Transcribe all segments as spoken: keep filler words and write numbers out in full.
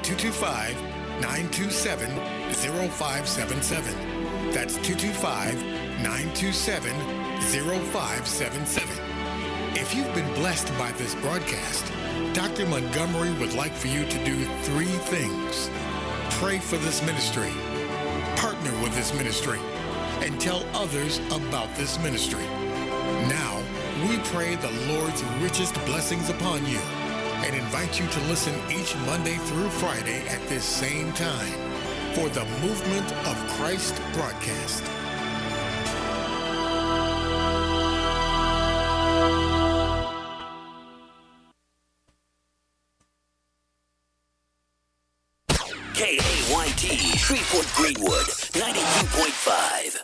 two two five, nine two seven, zero five seven seven. That's two two five, nine two seven, zero five seven seven. If you've been blessed by this broadcast, Doctor Montgomery would like for you to do three things. Pray for this ministry, partner with this ministry, and tell others about this ministry. Now, we pray the Lord's richest blessings upon you and invite you to listen each Monday through Friday at this same time for the Movement of Christ broadcast. K A Y T, Shreveport Greenwood, ninety-two point five.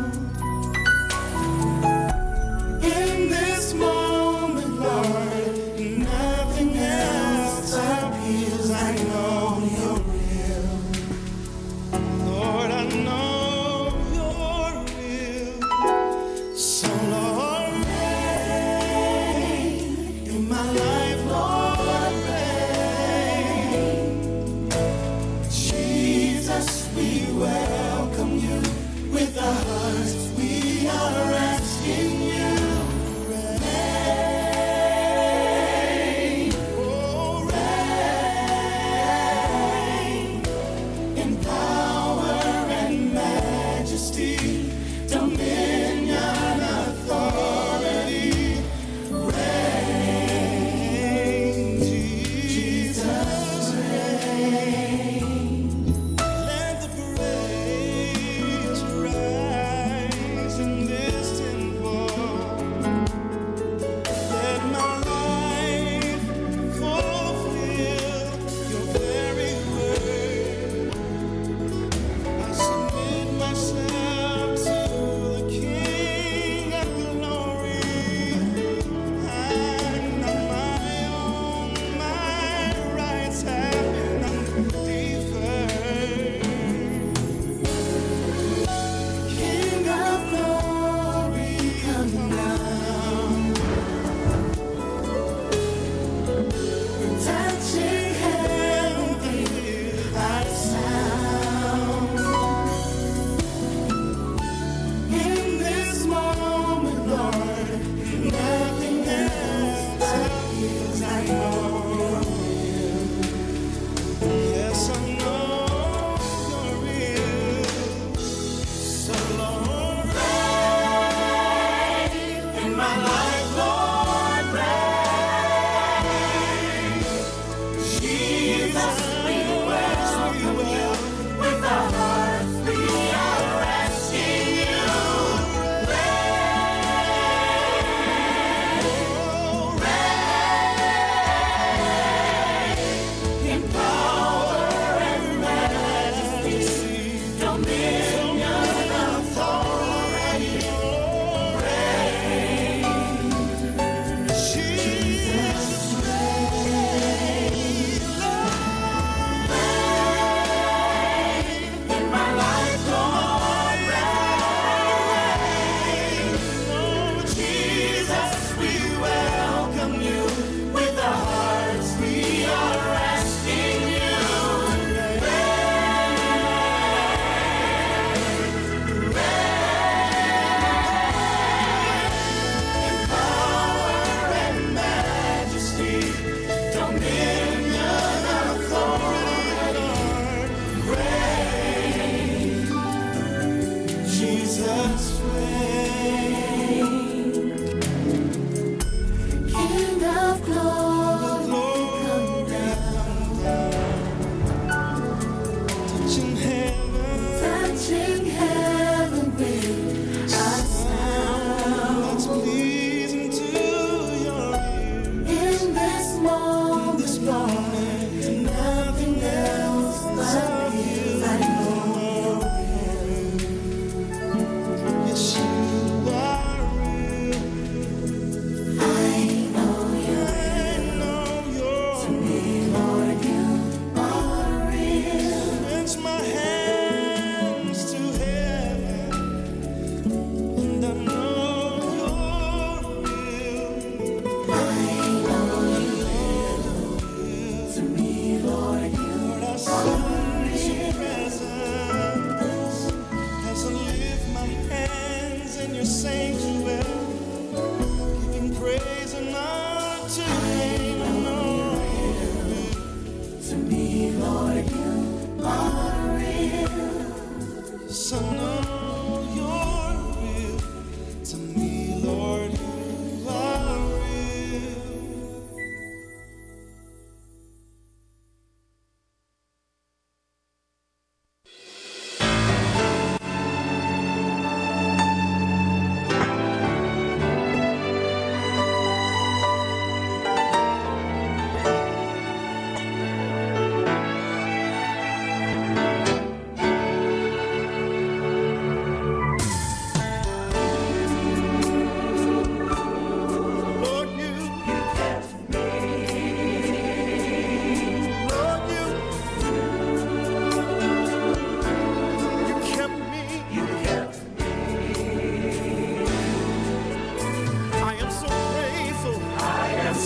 In this moment, Lord,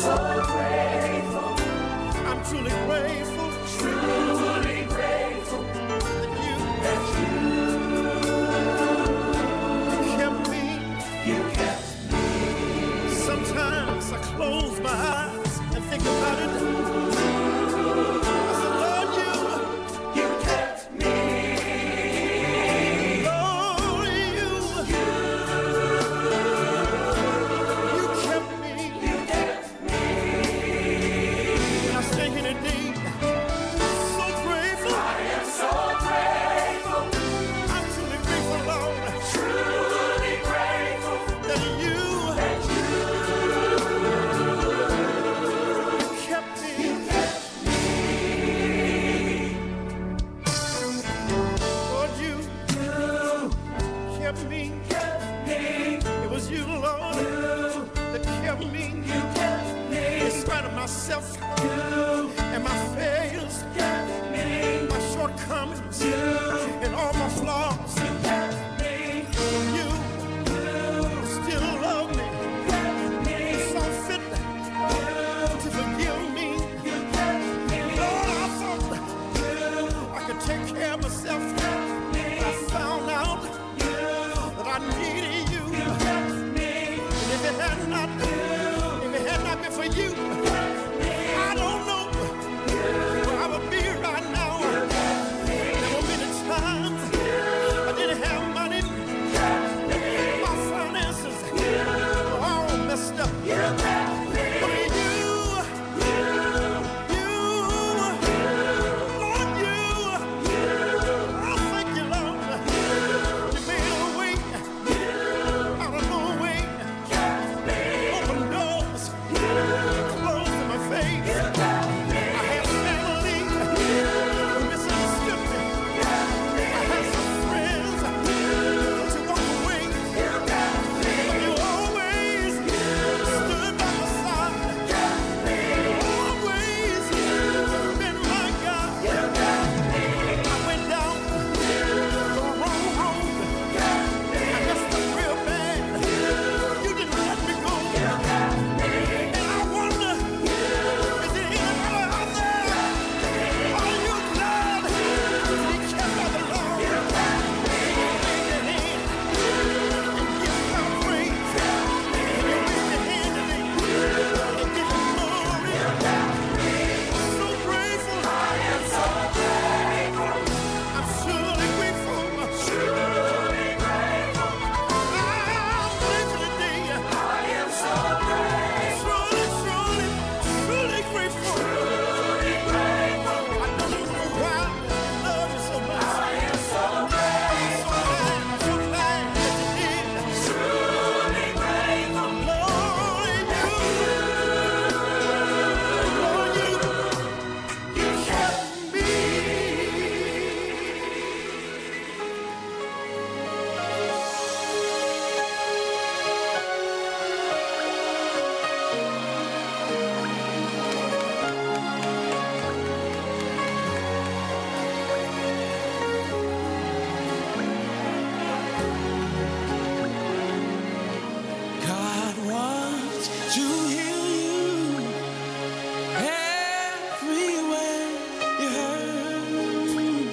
so grateful. I'm truly grateful. Truly grateful That you, that you, you kept me. you kept me. Sometimes I close my eyes and think about it. I said, Lord, you, You kept me. Lord, you, you kept me. You kept me. And I stand here today so grateful. I am so grateful. I'm truly grateful, Lord, Truly grateful that you that you kept me. kept me. Lord, you kept me. Kept me. It was you, Lord, that kept me. You kept me. In spite of myself and my failures, Kept me. my shortcomings, and all my flaws, Kept me. you still love me. You saw fit to forgive me. Lord, I thought I could take care of myself. I found out that I needed you. And if it had not, if it had not been for you, I don't know where I would be right now. There were many times I didn't have money. My finances were all messed up. But you, you, Lord, you, I thank you, Lord. You made a way out of no way. Open doors, closed in my face. I had family who misunderstood me. I had some friends to walk away. But you always stood by my side. You always been my God. I went down the wrong road. I messed up real bad. You didn't let me go. And I wonder, is there anybody out there? Are you glad to be kept by the Lord? Raise your hand and give God praise. Can you raise your hand today and give Him glory? I'm so grateful. I am so grateful. I'm surely grateful. Truly grateful. I'm grateful today. I am so grateful. Truly, truly, truly grateful. Truly grateful. I don't even know why I love you so much. I am so grateful. I'm so glad, so glad that you did. Truly grateful. Lord, you, Lord, you, You kept me. God wants to heal you everywhere you hurt,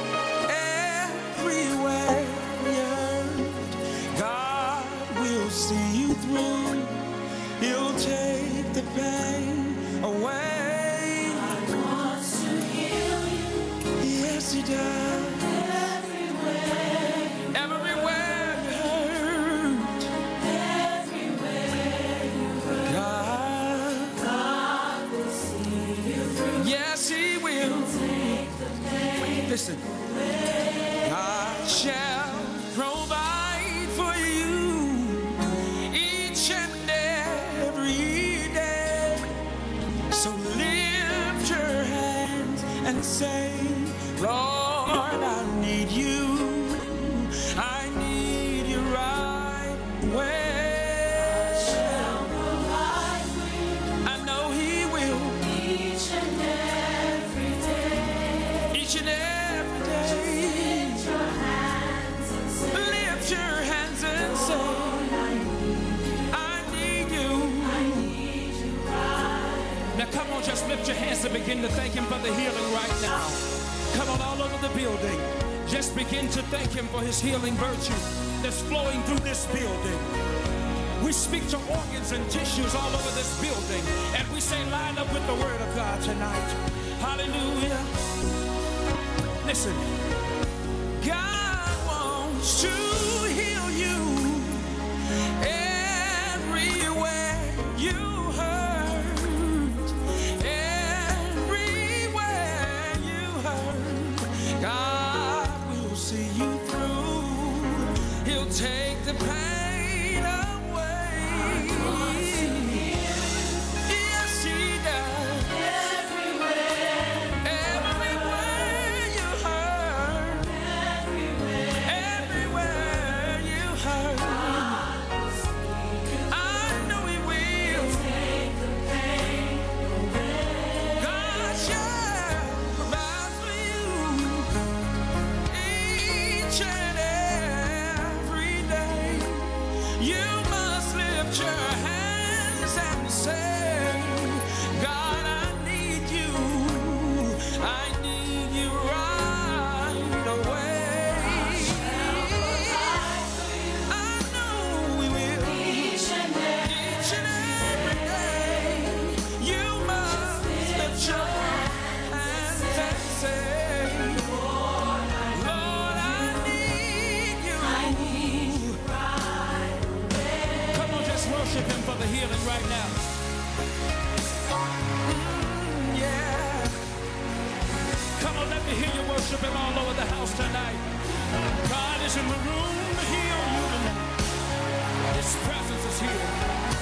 everywhere you hurt. God will see you through. He'll take the pain away. God wants to heal you Yes, He does. everywhere. Everywhere you hurt, Everywhere you go. God, God will see you through. yes, He will. Take the pain Listen, God shall provide for you each and every day. So lift your hands and say, Lord, I need you. I need you right away. shall provide for you I know He will each and every day. each and every day. Lift your hands and say, Lift your hands and say, Lord, I need you. I need you. I need you right just lift your hands and begin to thank him for the healing right now. Come on, all over the building. Just begin to thank him for his healing virtue that's flowing through this building. We speak to organs and tissues all over this building, and we say, line up with the word of God tonight. Hallelujah. Listen, God wants to heal you everywhere you hurt, everywhere you hurt. God will see you through. He'll take the pain away. Yes, he does. Everywhere you hurt, everywhere you hurt, I know he will. God shall provide for you each and every day. You must lift your hands and say, God, I need you. I need you right away. I know we will. Each and every day. You must lift your hands and say, Lord, I need you. Come on, just worship him for the healing right now. Mm, yeah. Come on, let me hear you worship him all over the house tonight. God is in the room to heal you tonight. His presence is here.